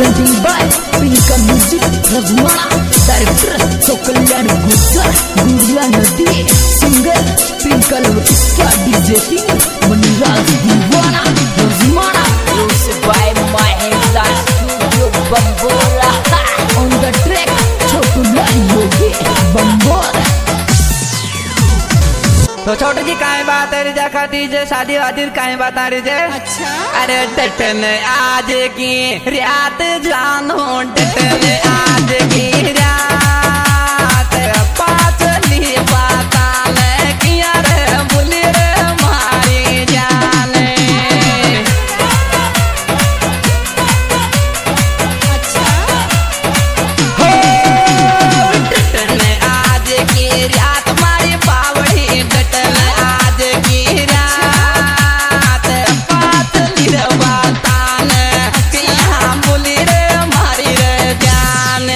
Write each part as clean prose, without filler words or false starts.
presenting by Pinka Music Rajmana, director Sokalyan Gujjar, Gurya Nadi, singer Pinka Star DJ King, Maniraj Diwana, Rajmana, music by Mahela Studio Bambora, on the track Chotulan Yogi Bambora. तो छोटी जी काहे बात है रिजा खाती जे शादी वादी काहे बात आ रही जे? अच्छा अरे डटन आज की रात जानो डटन आज की रात पाचली बाता ने किया रे बुली रे मारी जाने। अच्छा हो डटन आज की रात मारी बावड़ी डटन आज की रात पाचली रे बाता ने किया बुली रे मारी रे जाने।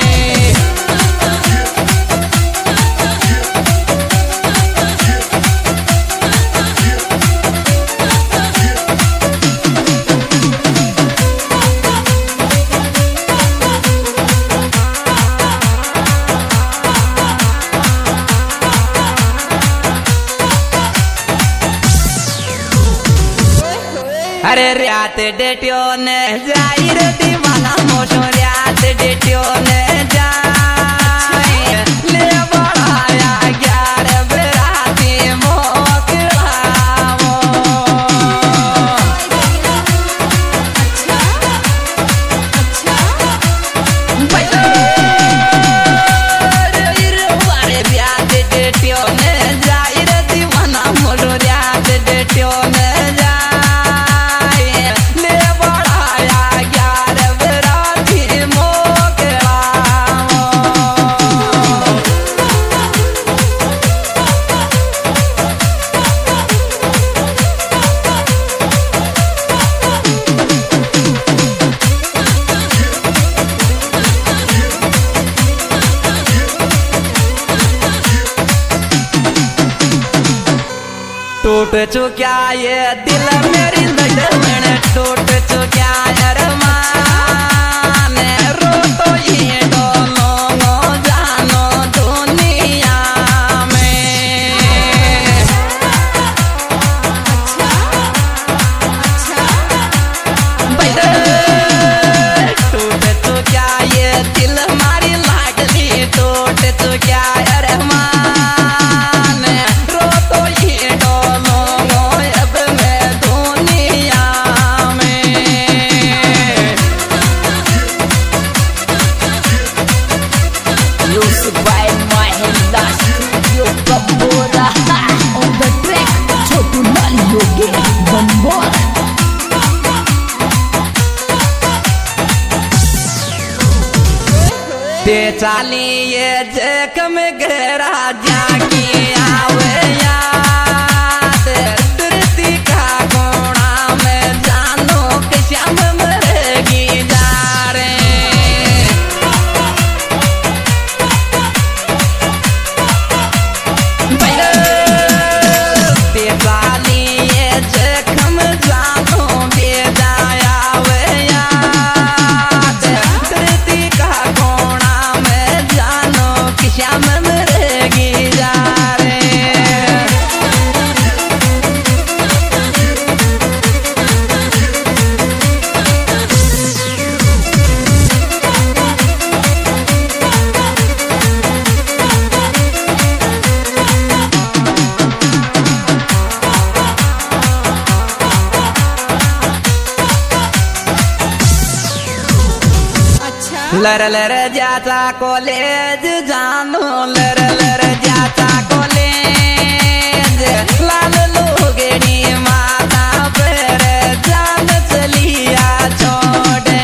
अरे रात डेटियो ने जाई रे दीवाना मोशो रात डेटियो ने जाई ले बढ़ाया 11 बराती मोकरावो। अच्छा अरे रात डेटियो ने जाई रे दीवाना मोशो रात डेटियो ने टूट चुका ये दिल मेरी लगन टूट चुका अरमान रो तो ये दोनों जानो दुनिया में। टूट चुका ये दिल मारी लागली टूट चुका अरमान रो तो ये Music by Mahela Studio Bambora, on the track Chotulan Yogi Bambora. ते चाली ये जख्म गहरा जाके आवे याद धरती का कोना में जानो के श्याम मरेगी जा रे। ते चाली ये जख्म जानो बेजाया वे याद धरती का कोना में जानो कि श्याम मरेगी जा रे। अच्छा लर लर जाता कॉलेज जानो लर लर जाता कॉलेज लाल लोगड़ी माता पर जान चलिया छोड़े।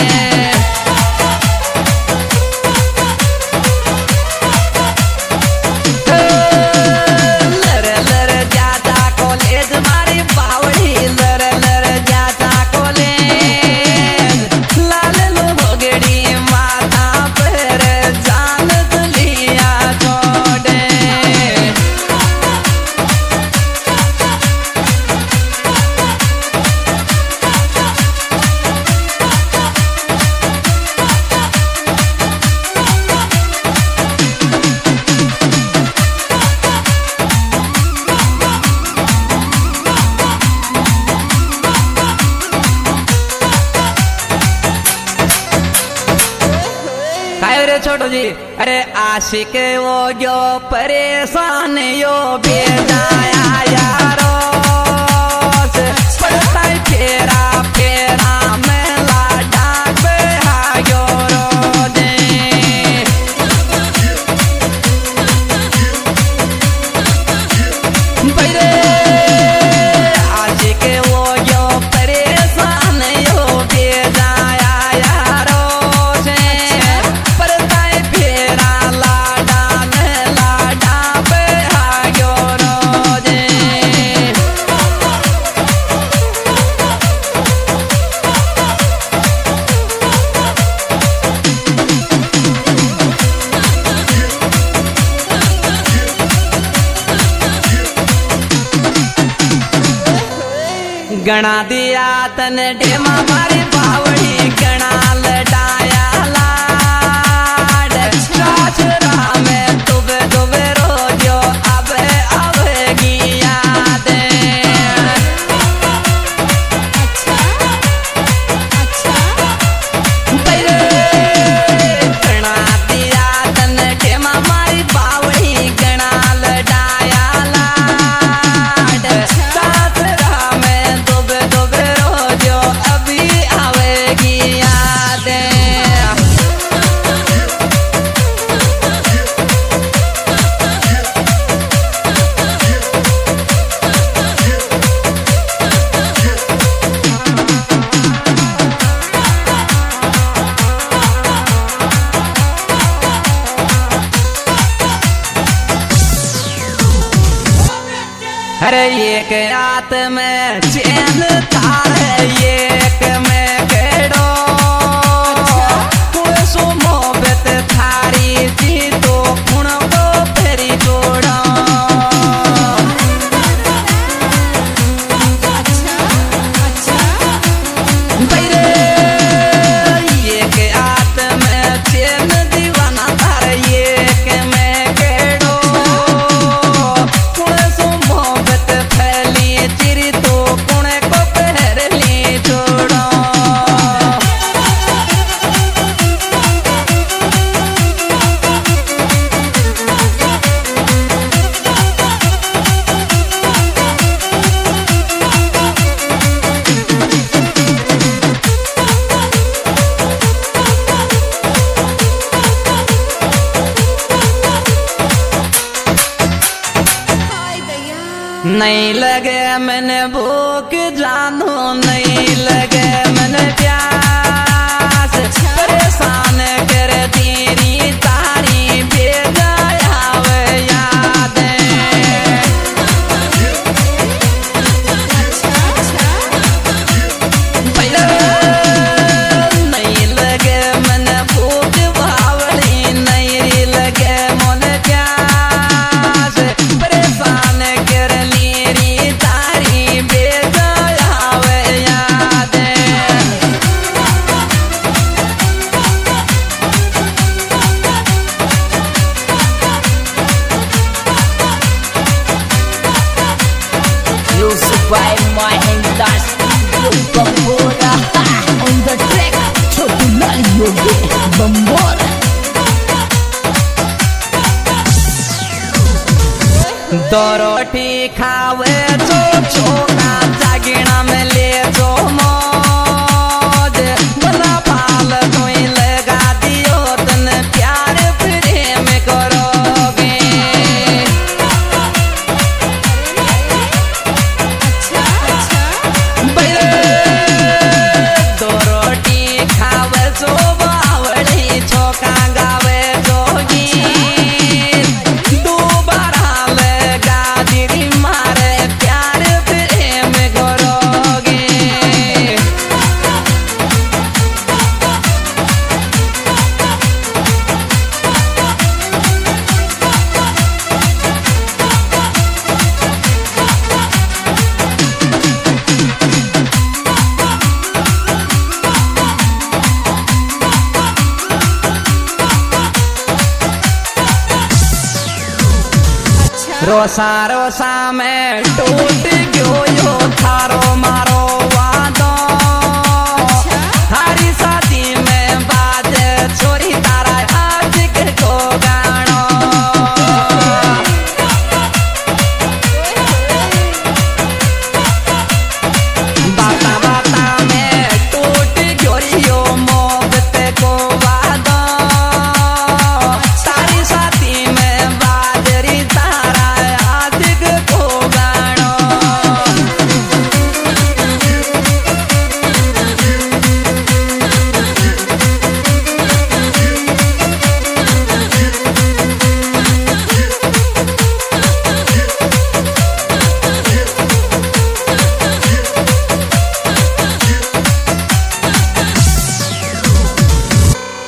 लर लर जाता कॉलेज मारी बावड़ी लर लर जाता कॉलेज लाल लोगड़ी माता पर जान चलिया छोड़े। अरे छोटो जी, अरे आशिक वो जो परेशान यो बेजाया यारो से पड़ता है फेरा फेरा में लाडा बेहायो रोजे। बड़े आशिक वो जो परेशान यो बेजाया यारो से पड़ता है फेरा लाडा में लाडा बेहायो रोजे। गणा दिया तन डेमा मारी बावड़ी गणा लडाया लाड चाचरा में दुबे दुबे रोजो अब गिया दे। अच्छा अच्छा गणा दिया तन डेमा मारी बावड़ी गणा लडाया लाड चाचरा में दुबे दुबे रोजो अभी आवेगी यादें। अरे एक रात में चैन तार एक में केड़ो कुण सो मोहब्बत थारी जी तो कुण को फेरी जोड़ो। अच्छा अच्छा बड़े एक रात में चैन दीवाना तार एक में केड़ो कुण सो मोहब्बत फैली चिरी तो कुण को पहरली छोड़ो। हाय दया नहीं लगे मैंने भूख जानू नहीं लगे मैंने प्यास परेशान कर तेरी तारी बेजाया वे यादें। अच्छा अच्छा नहीं लगे मैंने भूख बावली नहीं लगे मन प्यास परेशान कर लीरी तारी बेजाया वे यादें। Music by Mahindra Studio Bambora. On the track, Chotu Lal Yogi Bambora. दो रोटी खावे जो छोका जागिना में ले जो मौज बना पाल कोई लगा दियो तन प्यार प्रेम करोगे। अच्छा अच्छा दो रोटी खावे जो बावड़ी छोका गावे जोगी दोबारा लगा दिली मारे प्यार प्रेम करोगे। रोसा रोसा में टूट गयो यो थारो मारो वादो। अच्छा हरी शादी में बाजे छोरी तारा आज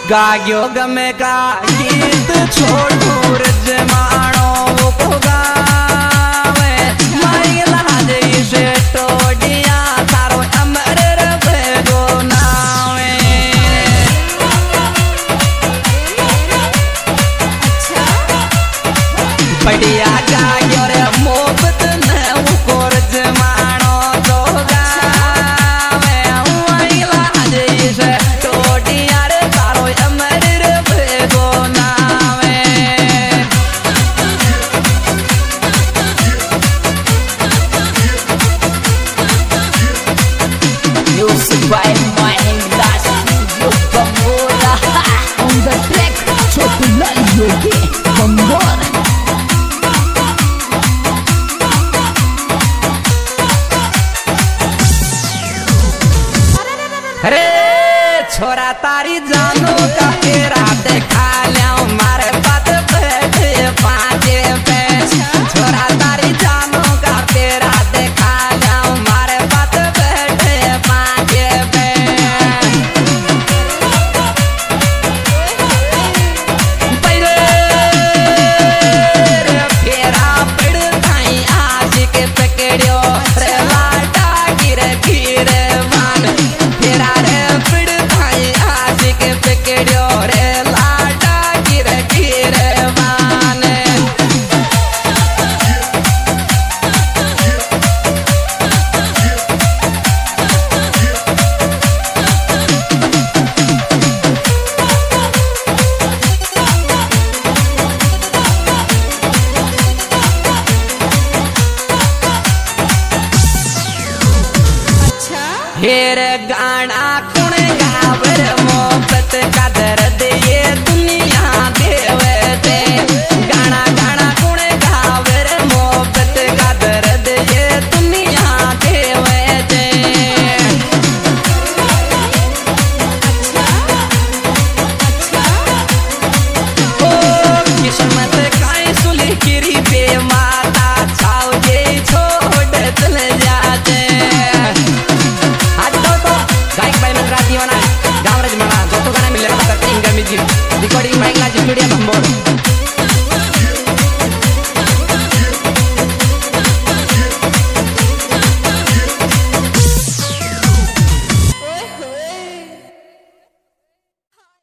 गाग्यो गमे का गीत छोटू रजमाणो को गावे महिला जई से टोडिया तारो अमर रवे गो नावे बढ़िया गाग्यो रे मोहब्बत ने को रजमाणो तो गावे महिला जई से टोडिया रे तारो अमर रवे गो नावे Music by Mahindra Studio Bambora. On the track, Chotu Lal Yogi Bambora. अरे छोरा तारी जानो का तेरा देखा लिया मारे